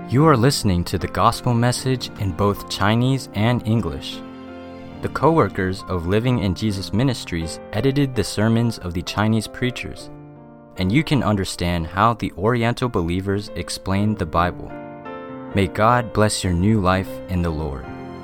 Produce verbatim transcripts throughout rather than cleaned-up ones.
You are listening to the gospel message in both Chinese and English. The co-workers of Living in Jesus Ministries edited the sermons of the Chinese preachers, and you can understand how the Oriental believers explain the Bible. May God bless your new life in the Lord.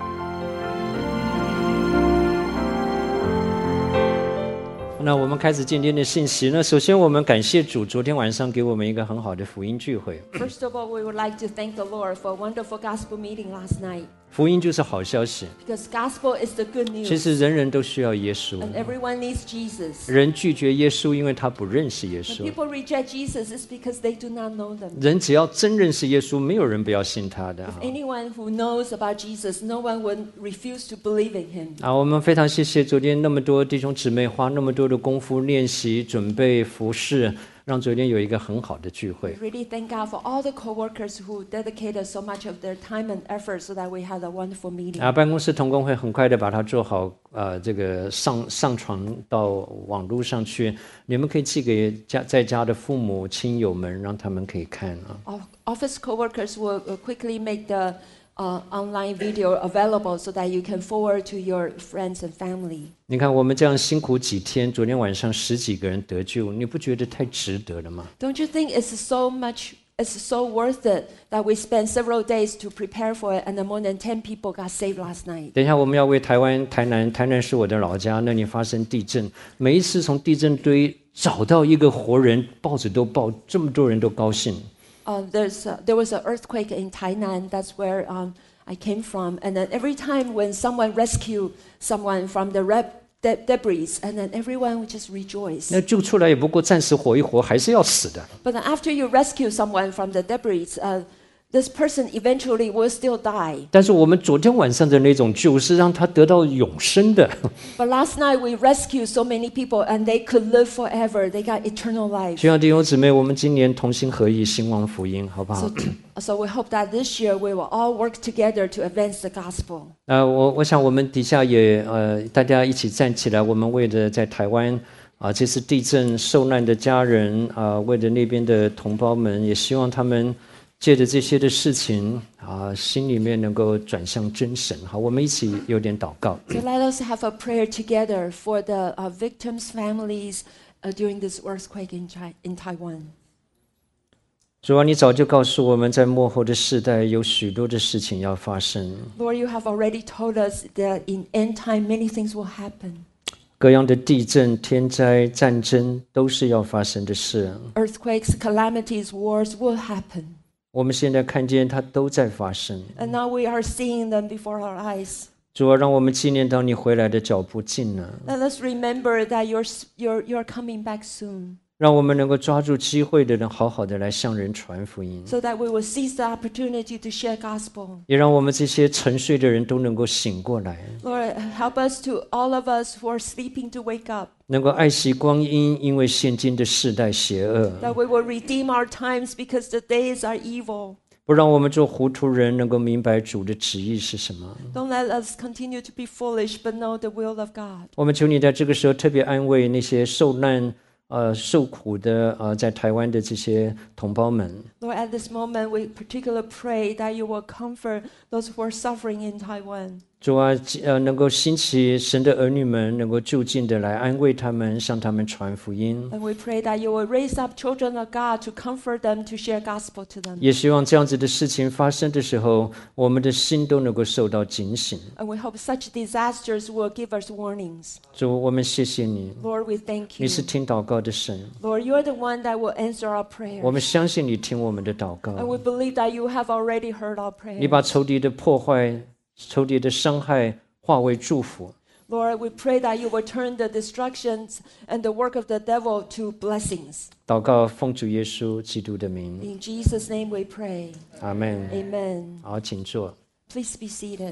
那我们开始今天的信息呢，首先我们感谢主，昨天晚上给我们一个很好的福音聚会。 First of all, we would like to thank the Lord for a wonderful gospel meeting last night. 福音就是好消息， Because gospel is the good 其 news. 实人人都需要耶稣。 And everyone needs Jesus. 人拒绝耶稣，因为他不认识耶 When 稣。 people reject Jesus, it's because they do not know them. 人只要真认识耶稣，没有人不要信他的。 Anyone who knows about Jesus, no one would refuse to believe in him. 啊，我们非常谢谢昨天那么多弟兄姊妹花那么多的功夫练习、准备、服侍，让昨天有一个很好的聚会。 We really thank God for all the co-workers who dedicated so much of their time and effort so that we had a wonderful meeting. 啊，办公室同工会很快的把它做好，呃，这个上上传到网络上去。你们可以寄给家在家的父母亲友们，让他们可以看啊。 Of- Office co-workers will uh, quickly make the uh, online video available so that you can forward to your friends and family. 你看我们这样辛苦几天，昨天晚上十几个人得救，你不觉得太值得了吗？ Don't you think it's so much, it's so worth it that we spent several days to prepare for it and then more than ten people got saved last night? 等一下我们要为台湾台南，台南是我的老家，那里发生地震，每一次从地震堆找到一个活人，报纸都报，这么多人都高兴。 Uh, there's a, there was an earthquake in Tainan. That's where um, I came from. And then every time when someone rescued someone from the re- de- debris, and then everyone would just rejoice. 那救出来也不过暂时活一活，还是要死的。 But then after you rescue someone from the debris, uh, this person eventually will still die. 但是我们昨天晚上的那种救是让他得到永生的。 But last night we rescued so many people and they could live forever. They got eternal life. 希望弟兄姊妹，我们今年同心合意兴旺福音，好不好？ So, so we hope that this year we will all work together to advance the gospel. 呃，我我想我们底下也呃，大家一起站起来，我们为了在台湾啊、这次地震受难的家人啊、为了那边的同胞们，也希望他们借着这些的事情啊、心里面能够转向真神。好，我们一起有点祷告。 So let us have a prayer together for the uh, victims' families uh, during this earthquake in, Chi- in Taiwan. 主啊，你早就告诉我们在末后的世代有许多的事情要发生， Lord, you have already told us that in end time many things will happen. 各样的地震、天灾、战争都是要发生的事。 Earthquakes, calamities, wars will happen. 我们现在看见它都在发生。 And now we are seeing them before our eyes. 主啊，让我们纪念到你回来的脚步近了， Let us remember that you're, s- you're, you're coming back soon, 让我们能够抓住机会的人，好好的来向人传福音， so that we will seize the opportunity to share gospel. 也让我们这些沉睡的人都能够醒过来， Lord, help us to all of us who are sleeping to wake up, 能够爱惜光阴，因为现今的世代邪恶， that we will redeem our times because the days are evil. 不让我们做糊涂人，能够明白主的旨意是什么。 Don't let us continue to be foolish, but know the will of God. 我们求你在这个时候特别安慰那些受难、呃受苦的呃在台湾的这些同胞们。 Lord, at this moment, we particularly pray that you will comfort those who are suffering in Taiwan. 主啊，呃，能够兴起神的儿女们，能够就近的来安慰他们，向他们传福音。 And we pray that you will raise up children of God to comfort them, to share gospel to them. 也希望这样子的事情发生的时候，我们的心都能够受到警醒。 And we hope such disasters will give us warnings. 主，我们谢谢你， Lord, we thank 你 you. 是听祷告的神， Lord, you're the one that will answer our 我 prayers. 们相信你听我们的祷告。 And we believe that you have already heard our 你把 prayers. 仇敌的破坏、仇敌的伤害化为祝福。 Lord, we pray that you will turn the destructions and the work of the devil to blessings. 祷告奉主耶稣基督的名， In Jesus' name we pray. 阿门。 Amen. 好，请坐。 Please be seated.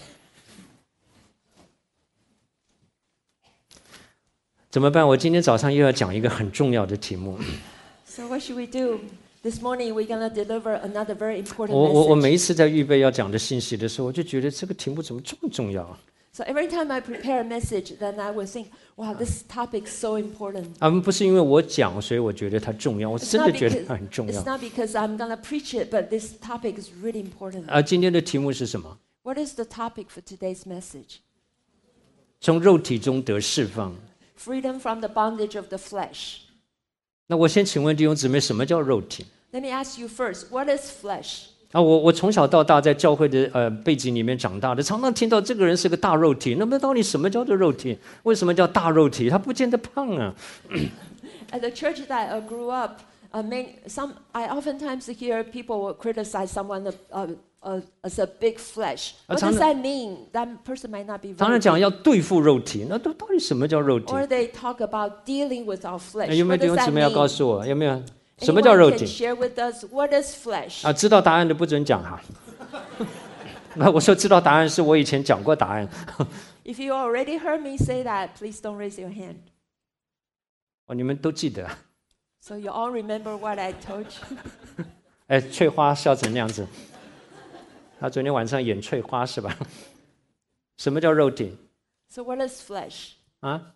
怎么办？我今天早上又要讲一个很重要的题目。 So what should we do? This morning we're going to deliver another very important 我我我 message. 每一次在预备要讲的信息的时候，我就觉得这个题目怎么这么重要啊？ So every time I prepare a message, then I will think, wow, this topic is so important. 啊，不是因为我讲，所以我觉得它重要，我 It's 真 not 的觉得 because, 它很重 it's 要。 not because I'm going to preach it, but this topic is really important. 啊，今天的题目是什么？ What is the topic for today's message? 从肉体中得释放。 Freedom from the bondage of the flesh. 那我先请问弟兄姊妹，什么叫肉体？ Let me ask you first, what is flesh? 啊，我我从小到大在教会的呃背景里面长大的，常常听到这个人是个大肉体。那么到底什么叫做肉体？为什么叫大肉体？他不见得胖啊。 At the church that I grew up, uh, many, some, I oftentimes hear people will criticize someone uh, uh, uh, as a big flesh. What does that mean? That person might not be 常常 very 讲 big. 要对付肉体，那都到底什么叫肉体？ Or they talk about dealing with our 哎 flesh. 有没有 What 弟 does 兄姊 that 妹要告 mean? 诉我？有没有？什么叫 Anyone 肉 can 体？ share with us what is flesh? 啊，知道答案的不准讲哈。那我说知道答案是我以前讲过答案。 If you already heard me say that, please don't raise your hand. 哦，你们都记得。 So you all remember what I told you. 哎，翠花笑成那样子。他昨天晚上演翠花是吧？什么叫肉体 So what is flesh? 啊？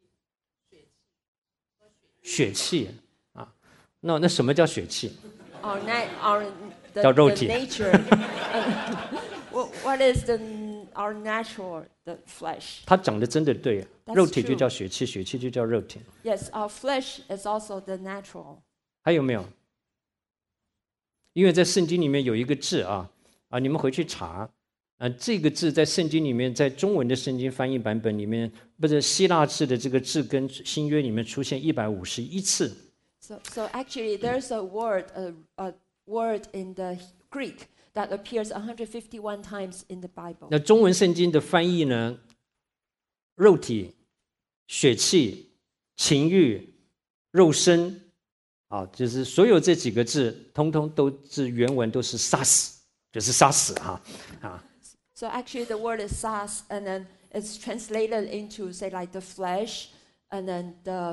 血气啊？那那什么叫血气？ Our, na- our the, 叫肉 the 体。 nature. what, what is the our natural the flesh? 他讲的真的对， That's 肉体就 true. 叫血气，血气就叫肉体。 Yes, our flesh is also the natural. 还有没有？因为在圣经里面有一个字啊啊，你们回去查啊，这个字在圣经里面，在中文的圣经翻译版本里面，不是希腊字的这个字跟新约里面出现一百五十一次。 So, so actually, there's a word, a, a word in the Greek that appears one hundred fifty-one times in the Bible. 那中文圣经的翻译呢？肉体、血气、情欲、肉身，啊，就是所有这几个字，通通都是原文都是杀死，就是杀死哈啊。 So actually, the word is sas, and then it's translated into, say, like the flesh, and then the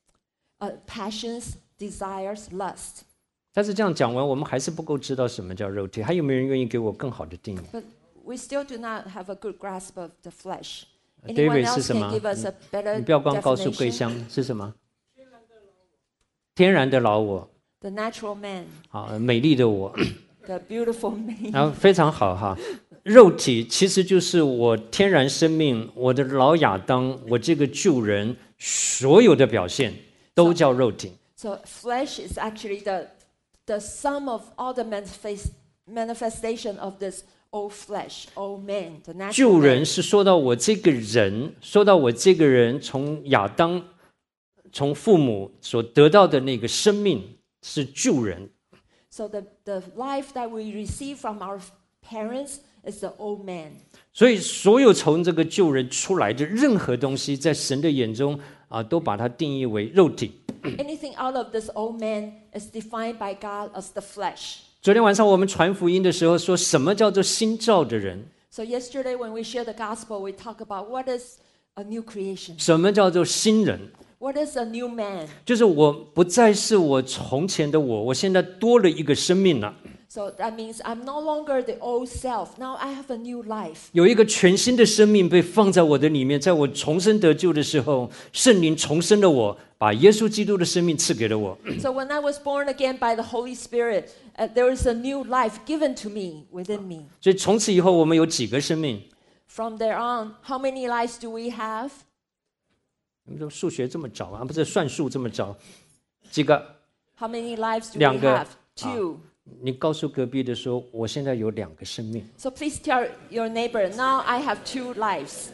uh, passions, desires, lust. 但是这样讲完，我们还是不够知道什么叫肉体。还有没有人愿意给我更好的定义 But we still do not have a good grasp of the flesh. ？David Anyone 是 else 什 can 么？ give us a better 你不要光告诉桂 definition? 香是什么？天然的老我， The natural man, 啊，美丽的我， the beautiful man. 然后非常好哈。肉体其实就是我天然生命，我的老亚当，我这个旧人所有的表现都叫肉体。 So flesh is actually the the sum of all the manifest, manifestation of this old flesh, old man, the natural 旧 man. 人是说到我这个人，说到我这个人从亚当、从父母所得到的那个生命是旧人。 So the, the life that we receive from our parents is the old man. 所以，所有从这个旧人出来的任何东西，在神的眼中啊，都把它定义为肉体。 Anything out of this old man is defined by God as the flesh. 昨天晚上我们传福音的时候，说什么叫做新造的人？ So yesterday when we share the gospel, we talk about what is a new creation. 什么叫做新人？ What is a new man? 就是我不再是我从前的我，我现在多了一个生命了， So that means I'm no longer the old self. Now I have a new life. 有一个全新的生命被放在我的里面。在我重生得救的时候，圣灵重生了我，把耶稣基督的生命赐给了我。 So when I was born again by the Holy Spirit, uh, there is a new life given to me within me. 所以从此以后，我们有几个生命？ From there on, how many lives do we have? 你们说数学这么早啊？不是算术这么早？几个？ How many lives do we 两个。 have? Two. 你告诉隔壁的说，我现在有两个生命。 So please tell your neighbor, now I have two lives.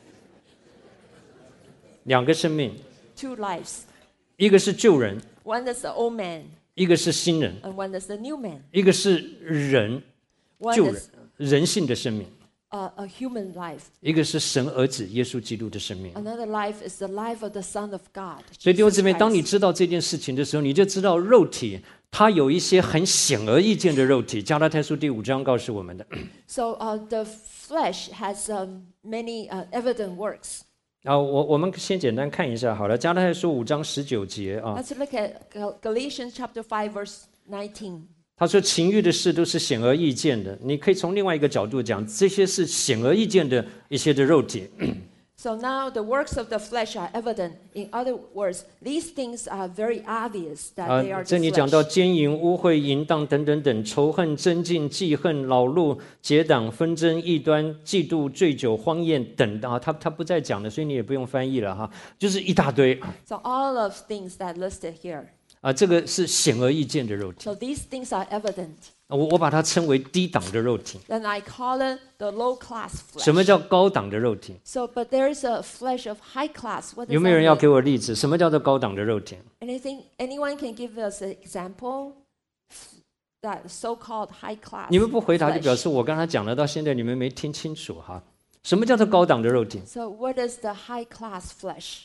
两个生命， Two lives. 一个是旧人， One is the old man, 一个是新人， and one is the new man. 一个是人， One 旧人 is 人性的生命， a, a human life. 一个是神儿子耶稣基督的生命。 Another life is the life of the Son of God. 所以弟兄 Jesus 姊妹，当你 Christ. 知道这件事情的时候，你就知道肉体它有一些很显而易见的肉体。加拉太书第五章告诉我们的。 So uh, the flesh has um, many uh, evident works. 啊，我我们先简单看一下好了，加拉太书五章十九节啊， Let's look at Gal- Galatians chapter five, verse nineteen. 他说情欲的事都是显而易见的，你可以从另外一个角度讲，这些是显而易见的一些的肉体。 So now the works of the flesh are evident. In other words, these things are very obvious that 啊 they are 这 the 里讲到 flesh. 奸淫、污秽、淫荡等等等，仇恨、争竞、记恨、恼怒、结党、纷争、异端、嫉妒、醉酒、荒宴等啊，他他不再讲了，所以你也不用翻译了哈，就是一大堆 So all of things that listed here. 啊，这个是显而易见的肉体。 So these things are evident. 我我把它称为低档的肉体。 Then I call it the low class 什么 flesh. 叫高档的肉体？ So, but there is a flesh of high class. What does 有没有人 that 要给 mean? 我例子？什么叫做高档的肉体？ Anything? Anyone can give us an example? That so-called high class. 你们不回答就表 flesh. 示我刚才讲了，到现在你们没听清楚哈。什么叫做高档的肉体？ So, what is the high class flesh?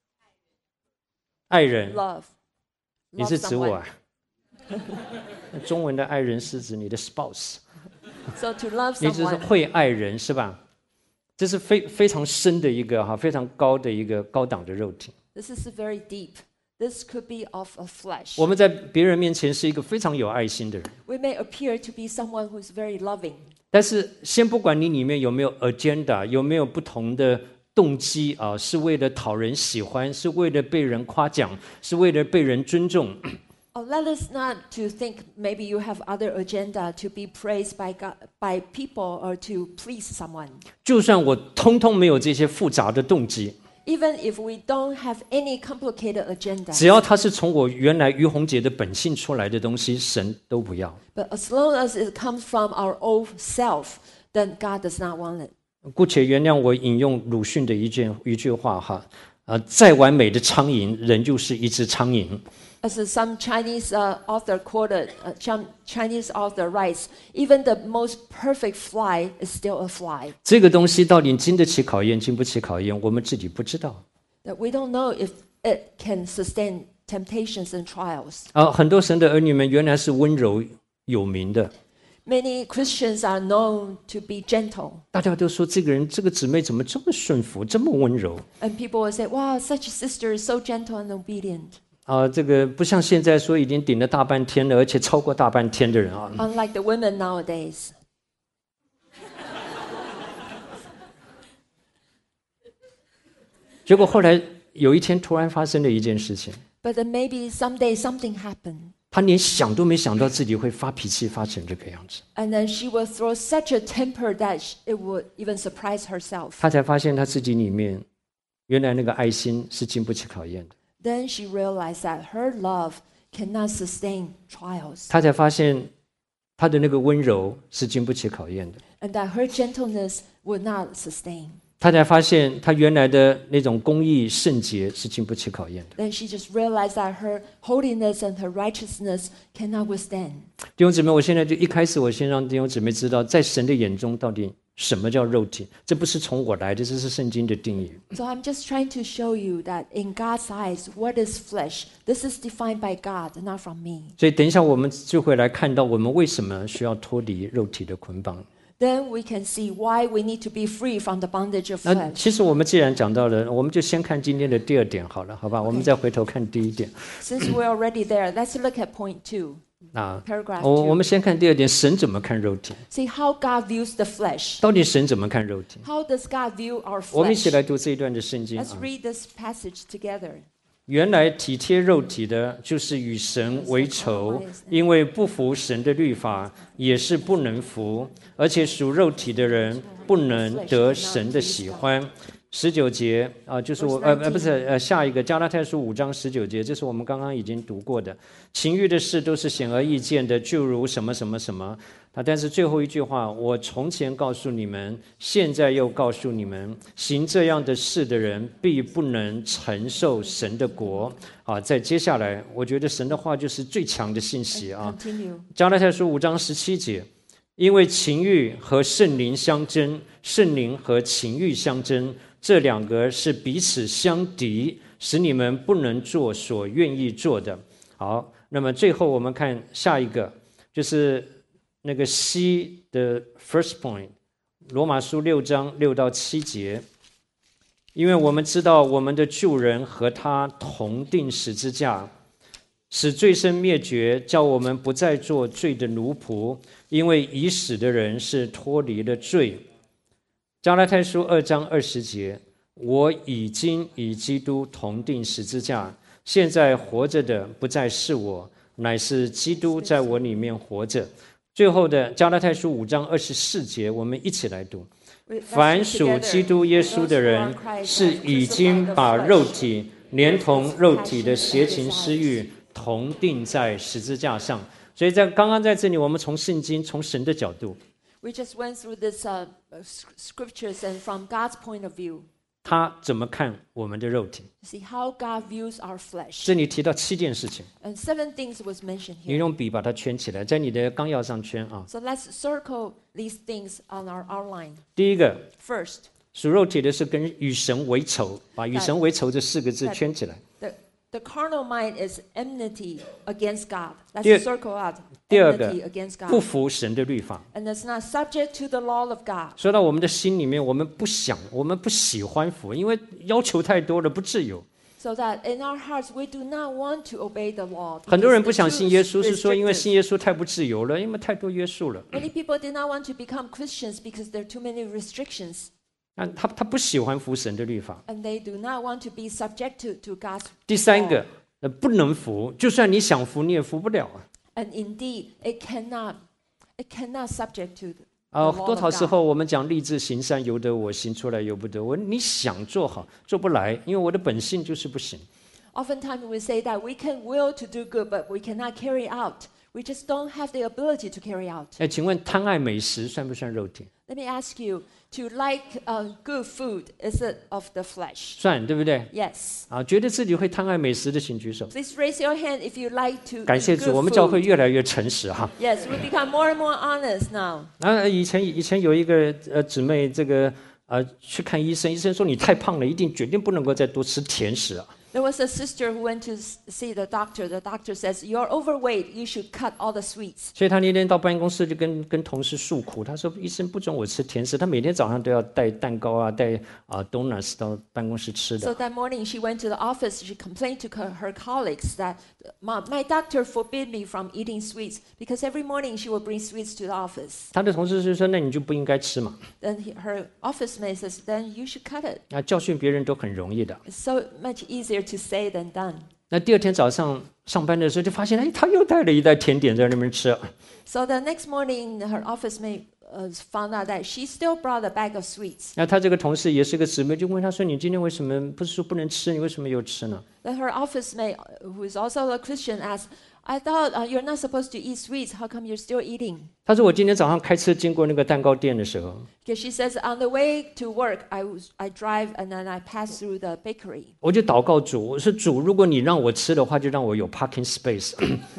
爱人， Love. 你 Love 是指我 someone. 啊？中文的爱人是指你的 spouse， So to love 你只是 someone. 会爱人是吧？这是非非常深的一个哈，非常高的一个高档的肉体。 This is very deep. This could be of a flesh. 我们在别人面前是一个非常有爱心的人， We may appear to be someone who's very loving. 但是先不管你里面有没有 agenda， 有没有不同的动机啊，是为了讨人喜欢，是为了被人夸奖，是为了被人尊重。 Oh, let us not to think maybe you have other agenda to be praised by God, by people or to please someone. 就算我通通没有这些复杂的动机， Even if we don't have any complicated agenda, 只要它是从我原来于洪杰的本性出来的东西，神都不要。 but as long as it comes from our old self, then God does not want it. 姑且原谅我引用鲁迅的一句一句话哈，呃，再完美的苍蝇，仍旧是一只苍蝇。 As some Chinese uh, author quoted, uh, Ch- Chinese author writes, even the most perfect fly is still a fly. 这个东西到底经得起考验，经不起考验，我们自己不知道。 That we don't know if it can sustain temptations and trials. 啊，很多神的儿女们原来是温柔有名的， Many Christians are known to be gentle. 大家都说这个人这个姊妹怎么这么顺服，这么温柔 And people will say, wow, such a sister is so gentle and obedient. 啊？这个不像现在说已经顶了大半天了，而且超过大半天的人啊。 Unlike the women nowadays. 结果后来有一天突然发生了一件事情， But then maybe someday something happened. 他连想都没想到自己会发脾气发成这个样子， And then she will throw such a temper that sh- it would even surprise herself. 他才发现他自己里面原来那个爱心是经不起考验的， Then she realized that her love cannot sustain trials. 他才发现他的那个温柔是经不起考验的， And that her gentleness would not sustain. 他才发现他原来的那种公义圣洁是经不起考验的。 Then she just realized that her holiness and her righteousness cannot withstand. 弟兄姊妹，我现在就一开始我先让弟兄姊妹知道，在神的眼中到底什么叫肉体，这不是从我来的，这是圣经的定义。 So I'm just trying to show you that in God's eyes, what is flesh? This is defined by God, not from me. 所以等一下我们就会来看到我们为什么需要脱离肉体的捆绑。 Then we can see why we need to be free from the bondage of 那 flesh. 其实我们既然讲到了，我们就先看今天的第二点好了，好吧？我们再回头看第一点。 Since we're already there, let's look at point two, 啊， paragraph 我我 two. 们先看第二点，神怎么看肉体？ See how God views the flesh. 到底神怎么看肉体？ How does God view our 我们一起 flesh? 来读这一段的圣经 Let's 啊。 read this passage together. 原来体贴肉体的，就是与神为仇，因为不服神的律法，也是不能服，而且属肉体的人不能得神的喜欢。十九节啊，就是我呃呃不是呃下一个加拉太书五章十九节，这是我们刚刚已经读过的。情欲的事都是显而易见的，就如什么什么什么。啊，但是最后一句话，我从前告诉你们，现在又告诉你们，行这样的事的人，必不能承受神的国。啊，在接下来，我觉得神的话就是最强的信息啊。 Continue. 加拉太书五章十七节，因为情欲和圣灵相争，圣灵和情欲相争，这两个是彼此相敌，使你们不能做所愿意做的。好，那么最后我们看下一个，就是那个 C 的 first point， 罗马书六章六到七节。因为我们知道我们的救人和他同定十字架， 使罪身灭绝，叫我们不再做罪的奴仆，因为已死的人是脱离了罪。加拉太书二章二十节，我已经与基督同定十字架，现在活着的不再是我，乃是基督在我里面活着。最后的加拉太书五章二十四节，我们一起来读：凡属基督耶稣的人，是已经把肉体连同肉体的邪情私欲同定在十字架上。所以在刚刚在这里，我们从圣经从神的角度， We just went through this uh, scriptures, and from God's point of view, 他怎么看我们的肉体？ see how God views our flesh. 这里提到七件事情， And seven things was mentioned 你 here. 用笔把它圈起来，在你的纲要上圈啊。 So let's circle these things on our outline. 第一个， First, 属肉体的是跟与神为仇，把与神为仇这四个字圈起来。 the, the carnal mind is enmity against God. Let's 第二- circle out 第二个 enmity against 不 God. 服神的律法。 And it's not subject to the law of God. 说到我们的心里面，我们不想，我们不喜欢服，因为要求太多了，不自由。 So that in our hearts we do not want to obey the law. 很多人不 because 想 it's 信 too 耶稣，是说因为 restrictive. 信耶稣太不自由了，因为太多约束了。 Many people did not want to become Christians because there are too many restrictions, 那他他不喜欢服神的律法。 and they do not want to be subject to, to God's 第三 law. 个，呃，不能服，就算你想服，你也服不了啊。 And indeed, it cannot, it cannot subject to the, 啊， the law 多 of 少时 God. 候我们讲立志行善，由得我行出来由不得我。你想做好，做不来，因为我的本性就是不行。 Oftentimes we say that we can will to do good, but we cannot carry out. We just don't have the ability to carry out. 哎，请问贪爱美食算不算肉体？ Let me ask you, to like uh, good food, is it of the flesh? 算，对不对？ Yes. 啊，觉得自己会贪爱美食的，请举手。 Please raise your hand if you like to 感 eat 谢主，我 good 们教会 food. 越来越诚实哈。 Yes, we become more and more honest now. 啊，以前以前有一个呃姊妹，这个呃去看医生，医生说你太胖了，一定决定不能够再多吃甜食啊。 There was a sister who went to s- see the doctor. The doctor says, "You're overweight. You should cut all the sweets." 所以他那天到办公室就跟跟同事诉苦，他说医生不准我吃甜食，他每天早上都要带蛋糕啊，带啊 donuts 到办公室吃 So 的。 that morning, she went to the office. She complained to her, her colleagues that my, my doctor forbid me from eating sweets because every morning she will bring sweets to the office. 他的同事就说那你就不应该吃嘛， Then he, her office mate says, "Then you should cut it." 啊教训别人都很容易的。 It's so much easier to say than done. 那第二天早上上班的时候就发现，哎，他又带了一袋甜点在那边吃。 So the next morning, her office mate uh, found out that she still brought a bag of sweets. 那他这个同事也是个姊妹，就问他说：“你今天为什么不是说不能吃？你为什么又吃呢 Then her office mate, who is also a Christian, asked, "I thought uh, you're not supposed to eat sweets. How come you're still eating?" 他说：“我今天早上开车经过那个蛋糕店的时候， Because she says, "On the way to work, I was I drive and then I pass through the bakery. 我就祷告主，我说主，如果你让我吃的话，就让我有 parking space。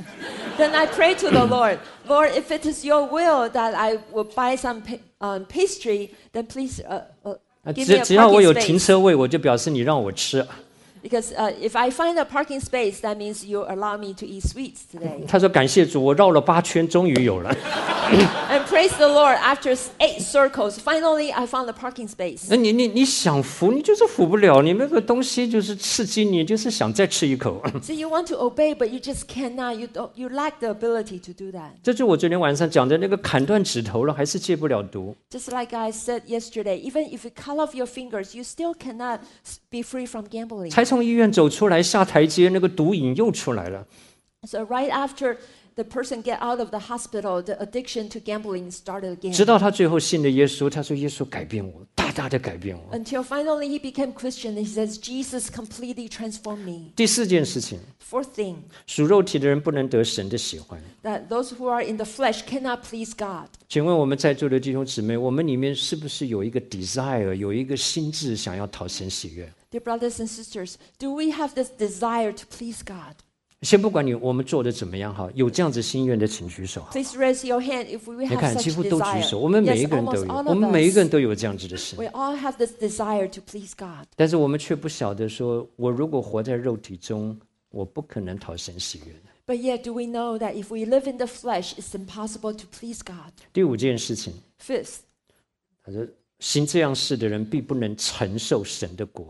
Then I pray to the Lord, Lord, if it is your will that I will buy some pa- um, pastry, then please uh, uh, 啊 give 只 me a 只要我 parking 有停 space. 车位，我就表示你让我吃。” Because uh, if I find a parking space, that means you allow me to eat sweets today. 他说：“感谢主，我绕了八圈，终于有了。 And praise the Lord, after s- eight circles, finally I found a parking space. 那你你你想服，你就是服不了。你那个东西就是刺激你，就是想再吃一口。 So you want to obey, but you just cannot. You don't. You lack the ability to do that. 这就我昨天晚上讲的那个砍断指头了，还是戒不了毒。 Just like I said yesterday, even if you cut off your fingers, you still cannot s- be free from gambling. 才从医院走出来，下台阶，那个毒瘾又出来了。 So right after the person get out of the hospital, the addiction to gambling started again. 直到他最后信了耶稣，他说：“耶稣改变我，大大的改变我。 Until finally he became Christian. And he says, Jesus completely transformed me. ” 第四件事情， Fourth thing, 属肉体的人不能得神的喜欢。 that those who are in the flesh cannot please God. 请问我们在座的弟兄姊妹，我们里面是不是有一个 desire， 有一个心智想要讨神喜悦？ Dear brothers and sisters, do we have this desire to please God? 先不管你我们做的怎么样哈，有这样子心愿的，请举手。 Please raise your hand if we 你 have 看， such 几乎都举 desire. 手，我们每 Yes, 一个人都 almost 有， all 我 of 们每一个人 us. 都有这样子的心， We all have this desire to please God. 但是我们却不晓得说，我如果活在肉体中，我不可能讨神喜悦的。 But yet, do we know that if we live in the flesh, it's impossible to please God? 第五件事情， Fifth, 他说，行这样事的人必不能承受神的国。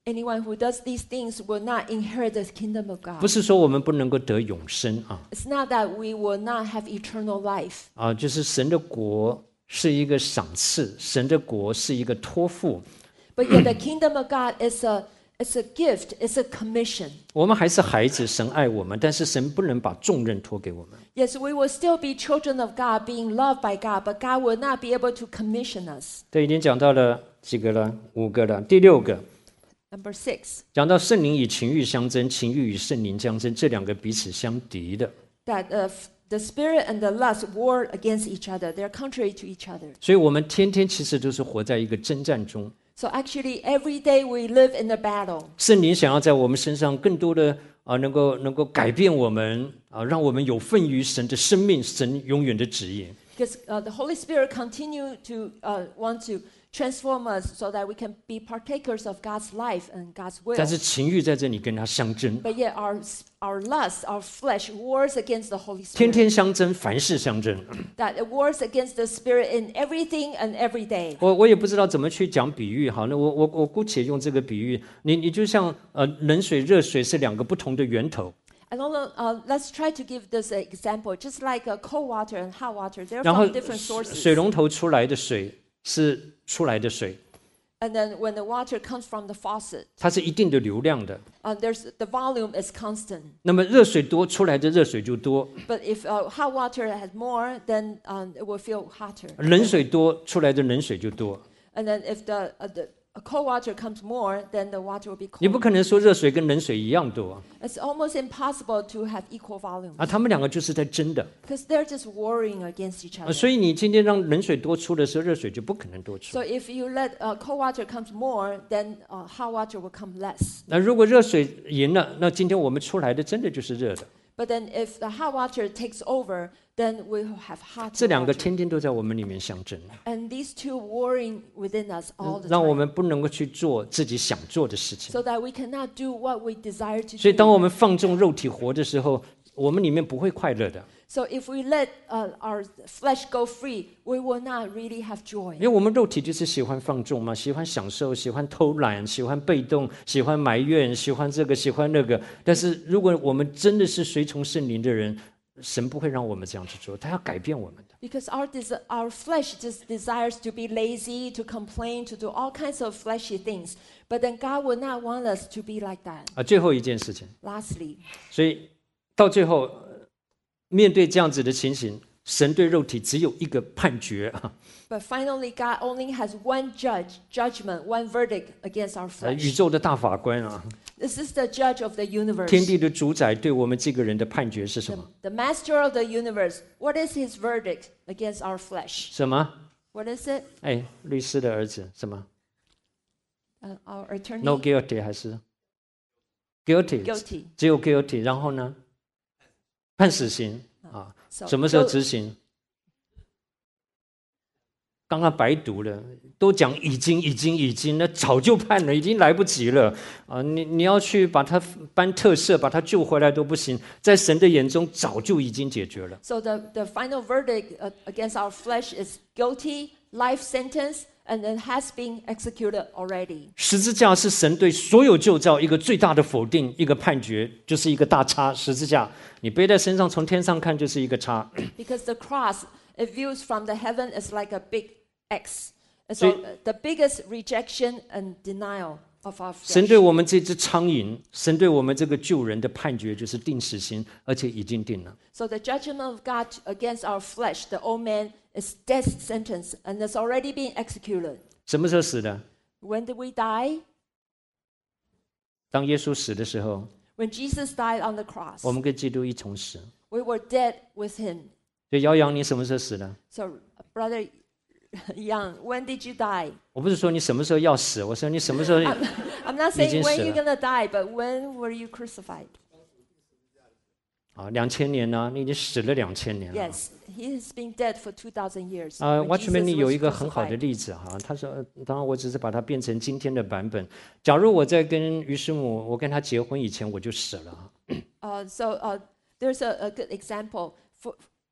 anyone who does these things will not inherit the kingdom of 不 God. 是说我们不能够得永生啊 It's not that we will not have eternal life, 啊，就是神的国是一个赏赐，神的国是一个托付， but yet the kingdom of God is a it's a gift, it's a commission. 我们还是孩子，神爱我们，但是神不能把重任托给我们。 Yes, we will still be children of God, being loved by God, but God will not be able to commission us. 这已经讲到了几个了，五个了，第六个 Number six, 讲到圣灵与情欲相争，情欲与圣灵相争，这两个彼此相敌的。 that uh, f- the spirit and the lust war against each other. They're contrary to each other. 所以我们天天其实都是活在一个征战中。 So actually, every day we live in a battle. 圣灵想要在我们身上更多的啊，能够能够改变我们啊，让我们有份于神的生命，神永远的旨意。 Because uh, the Holy Spirit continue to uh, want to transform us so that we can be partakers of God's life and God's will. 但是情欲在这里跟他相争， But yet our, our lust, our flesh wars against the Holy 天 Spirit. 天相争，凡事相争。 That it wars against the Spirit in everything and every day. 我我也不知道怎么去讲比喻，好，那我我我姑且用这个比喻，你你就像呃冷水、热水是两个不同的源头， And although, uh, let's try to give this example. Just like uh, cold water and hot water, they're 然后 from different 水 sources. 龙头出来的水是出来的水， And then when the water comes from the faucet, 它是一定的流量的。 uh, there's the volume is constant. 那么热水多，出来的热水就多； But if uh, hot water has more, then um, it will feel hotter. 冷水多，出来的冷水就多。 And then if the, uh, the uh, cold water comes more, then the water will be 你不 cold. 可能说热水跟冷水一样多 It's almost impossible to have equal volume 啊，他们两个就是在争的。 because they're just warring against each 啊， other. 所以你今天让冷水多出的时候，热水就不可能多出 So。if you let uh, cold water comes more, then uh, hot water will come less. 那如果热水赢了，那今天我们出来的真的就是热的。 But then if the hot water takes over, then we will have hot 这两个 water. 天天都在我们里面相争， And these two warring within us all the 让我 time. 们不能够去做自己想做的事情。 So that we cannot do what we desire to 所以，当 do. 我们放纵肉体活的时候，我们里面不会快乐的， So if we let uh, our flesh go free, we will not really have joy. 因为我们肉体就是喜欢放纵嘛，喜欢享受，喜欢偷懒，喜欢被动，喜欢埋怨，喜欢这个，喜欢那个。但是，如果我们真的是随从圣灵的人，神不会让我们这样去做，他要改变我们的。 Because our, des- our flesh just desires to be lazy, to complain, to do all kinds of fleshy things. But then God will not want us to be like that. 啊，最后一件事情， Lastly, 所以到最后，呃面对这样子的情形，神对肉体只有一个判决啊， but finally, God only has one judge, judgment, one verdict against our 呃宇 flesh. 宙的大法官啊， This is the judge of the universe. 天地的主宰对我们这个人的判决是什 The, 么？ the master of the universe. What is his verdict against our flesh? 什么？ What is it? 哎，律师的儿子什么 Uh, our attorney ？No guilty 还是 guilty？ guilty. 只有 guilty，然后呢？判死刑啊？ So 什么时候 guil- 执行？刚刚白读了，都讲已经、已经、已经，那早就判了，已经来不及了啊！你你要去把他颁特赦，把他救回来都不行，在神的眼中早就已经解决了。 So the, the final verdict uh, against our flesh is guilty, life sentence, and then has been executed already. 十字架是神对所有旧造一个最大的否定，一个判决，就是一个大叉。十字架你背在身上，从天上看就是一个叉。 Because the cross, it views from the heaven as like a big X. It's So- all- the biggest rejection and denial of our 神 flesh. 对我们这只苍蝇，神对我们这个救人的判决就是定死刑，而且已经定了。 So the judgment of God against our flesh, the old man, is death sentence, and it's already been executed. 什么时候死的？ When did we die? 当耶稣死的时候， When Jesus died on the cross. 我们跟基督一同死。 We were dead with him. 所以姚洋，你什么时候死的？ So, Brother Yang, when did you die? 我不是说你什么时候要死，我说你什么时候 I'm not saying 已经 when 死了。 you're going to die, but when were you crucified? 啊，两千年呢、你已经死了两千年了。 Yes, he has been dead for two thousand years. 啊 when ，Watchman Jesus 里有 was 一个很好的 crucified. 例子哈，他说，呃当然我只是把它变成今天的版本。假如我在跟于师母，我跟她结婚以前我就死了， Uh, so uh, there's a, a good example. For,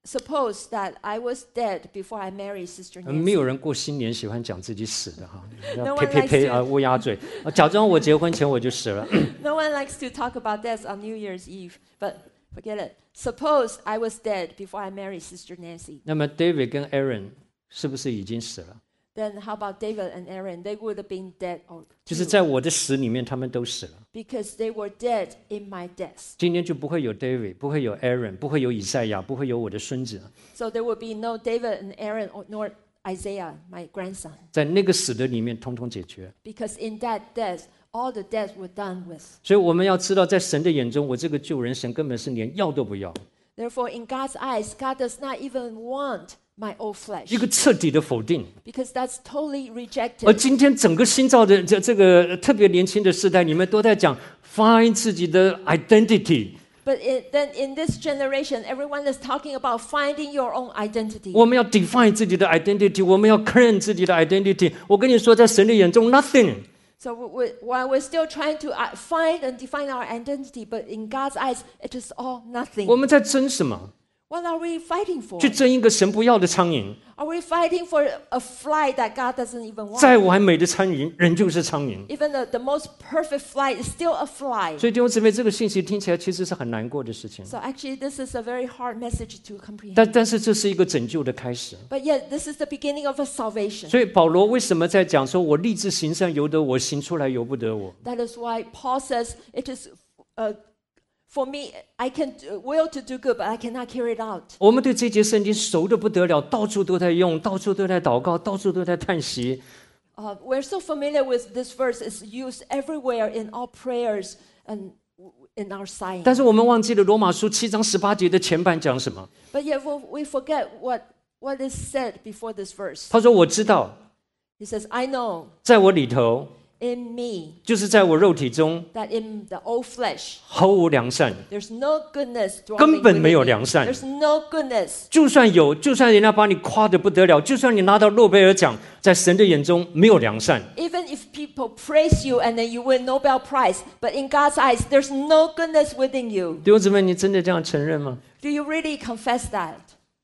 suppose that I was dead before I married Sister 没有 Nancy. 人过新年喜欢讲自己死的哈， No 要 one 呸呸 likes 呸 to- 啊乌鸦嘴，啊假装我结婚前我就死了。 No one likes to talk about death on New Year's Eve, but forget it. Suppose I was dead before I married Sister Nancy. 那么 David 跟 Aaron 是不是已经死了？ Then how about David and Aaron? They would have been dead or 就是 too, 在我的死里面，他们都死了。 because they were dead in my death. 今天就不会有 David， 不会有 Aaron， 不会有以赛亚，不会有我的孙子。 So there would be no David and Aaron or, nor Isaiah, my grandson. 在那个死的里面，通通解决。 Because in that death, all the death were done with. 所以我们要知道，在神的眼中，我这个救人，神根本是连要都不要， Therefore, in God's eyes, God does not even want my old flesh. 一个彻底的否定。 Because that's totally 而 rejected. 今天整个新造的这这个特别年轻的时代，你们都在讲 find 自己的 identity。 But it, then in this generation, everyone is talking about finding your own identity. 我们要 define 自己的 identity， 我们要 claim 自己的 identity。我跟你说，在神的眼中 nothing。 So we, we, while we're still trying to uh, find and define our identity, but in God's eyes, it is all nothing. 我们在争什么？ What are we fighting for? 去争一个神不要的苍蝇。 Are we fighting for a fly that God doesn't even want? 再完美的苍蝇，仍旧是苍蝇。 Even the, the most perfect fly is still a fly. 所以弟兄姊妹，这个信息听起来其实是很难过的事情， So actually, this is a very hard message to comprehend. 但但是这是一个拯救的开始。 But yet, this is the beginning of a salvation. 所以保罗为什么在讲说，我立志行善由得我，行出来由不得我？ That is why Paul says, it is, uh, for me, I can uh, will to do good, but I cannot carry it out. 我们对这节圣经熟得不得了，到处都在用，到处都在祷告，到处都在叹息。 Uh, we're so familiar with this verse. It's used everywhere in all prayers and in our sighing. 但是我们忘记了罗马书七章十八节的前半讲什么？ But yet we we forget what, what is said before this verse. 他说：“我知道， He says, I know 在我里头， in me 就是在我肉体中， that in the old flesh 毫无良善。 there's no goodness dwelling 根本没有 within 良 me. 善。 There's no goodness. 就算有，就算人家把你夸得不得了，就算你拿到诺贝尔奖，在神的眼中没有良善。 Even if people praise you and then you win Nobel Prize, but in God's eyes, there's no goodness within you. 弟兄姊妹，你真的这样承认吗？ Do you really confess that?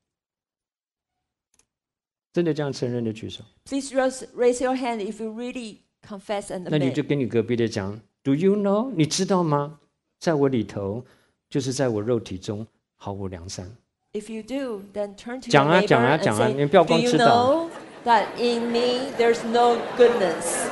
真的这样承认的举手。 Please raise, raise your hand if you really confess and 那你就 admit. 跟你隔壁的讲 ，Do you know？ 你知道吗？在我里头，就是在我肉体中毫无良善。 If you do, then turn to your 讲啊 neighbor 讲啊 and 讲啊， say, 你不要 Do 光 you 知道。 know that in me there's no goodness?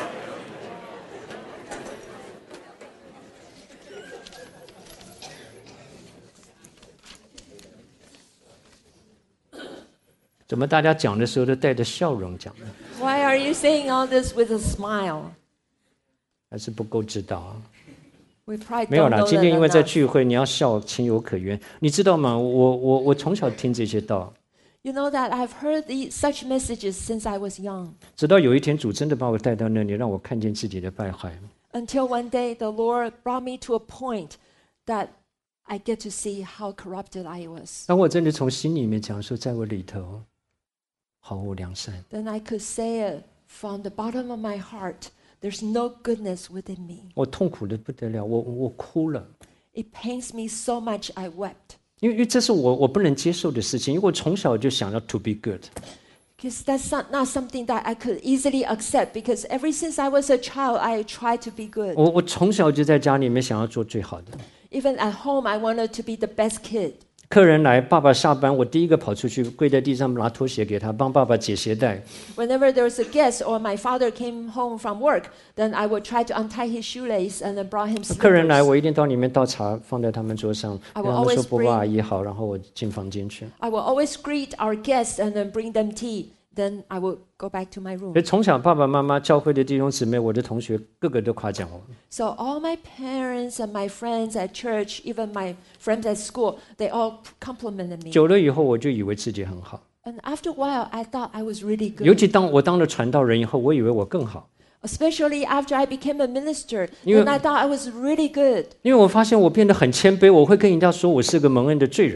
怎么大家讲的时候都带着笑容讲呢？ Why are you saying all this with a smile? 还是不够知道啊？ We probably 没有 don't 啦， know 今 that 天因为在 enough. 聚会，你要笑情有可原。你知道吗？我我我从小听这些道， You know that I've heard the, such messages since I was young. 直到有一天主真的把我带到那里，让我看见自己的败坏。 Until one day the Lord brought me to a point that I get to see how corrupted I was. 当我真的从心里面讲说，在我里头毫无良善， Then I could say it from the bottom of my heart. There's no goodness within me. 我痛苦的不得了，我我哭了， It pains me so much I wept. 因为因为这是我我不能接受的事情，因为我从小就想要 to be good。 Because that's not, not something that I could easily accept. Because ever since I was a child, I tried to be good. 我我从小就在家里面想要做最好的。 Even at home, I wanted to be the best kid. 客人来，爸爸下班，我第一个跑出去，跪在地上拿拖鞋给他，帮爸爸解鞋带。 Whenever there was a guest or my father came home from work, then I would try to untie his shoelace and then brought him 客人来， slippers. 我一定到里面倒茶放在他们桌上， I 跟 will 他们说 always 伯伯 bring- 阿姨好，然后我进房间去。 I will always greet our guests and then bring them tea. Then I will go back to my 所 room. 以从小爸爸妈妈、教会的弟兄姊妹、我的同学，个个都夸奖我。 So all my parents and my friends at church, even my friends at school, they all complimented me. 久了以后，我就以为自己很好。 And after a while, I thought I was really 尤 good. 其当我当了传道人以后，我以为我更好， Especially after I became a minister, You- then I thought I was really good. 因为我发现我变得很谦卑，我会跟人家说我是个蒙恩的罪人。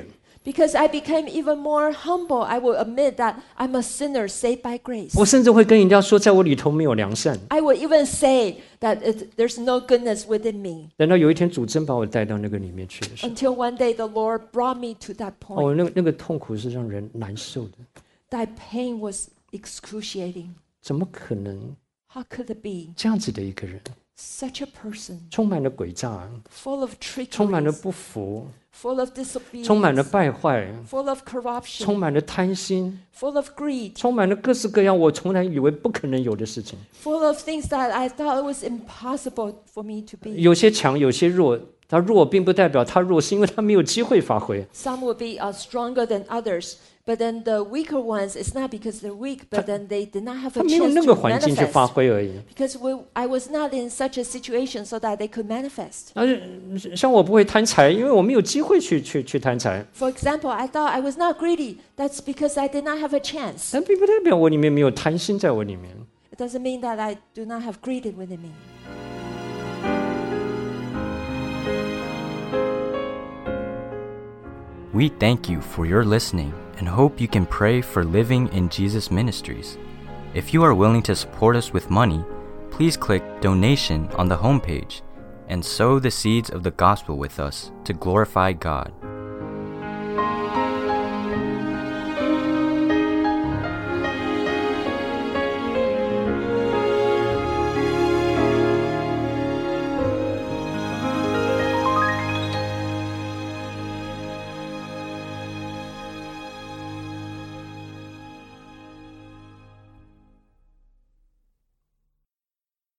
Because I became even more humble, I will admit that I'm a sinner saved by grace. 我甚至会跟人家说，在我里头没有良善。 I will even say that it, there's no goodness within me. 等到有一天主真把我带到那个里面去的时候， Until one day the Lord brought me to that 哦， point. 那个那个痛苦是让人难受的。 That pain was excruciating. 怎么可能 How could it be? 这样子的一个人， Such a person, 充满了诡诈， full of 充满了 trickery, 不服， full of 充满了 disobedience, 败坏， full of corruption, 充满了贪心， full of greed, 充满了各式各样我从来以为不可能有的事情。 full of things that I thought it was impossible for me to be. 有些强，有些弱。他弱并不代表他弱，是因为他没有机会发挥。 Some will be uh, stronger than others, but then the weaker ones, it's not because they're weak, but then they did not have 他 a 没有 chance 那 to 个环境去发 manifest. 挥而已。 Because we, I was not in such a situation so that they could manifest. 而像我不会贪财，因为我没有机会去去去贪财。 For example, I thought I was not greedy. That's because I did not have a chance. 但并不代表我里面没有贪心在我里面。 It doesn't mean that I do not have greed within me. We thank you for your listening and hope you can pray for Living in Jesus Ministries. If you are willing to support us with money, please click Donation on the homepage and sow the seeds of the gospel with us to glorify God.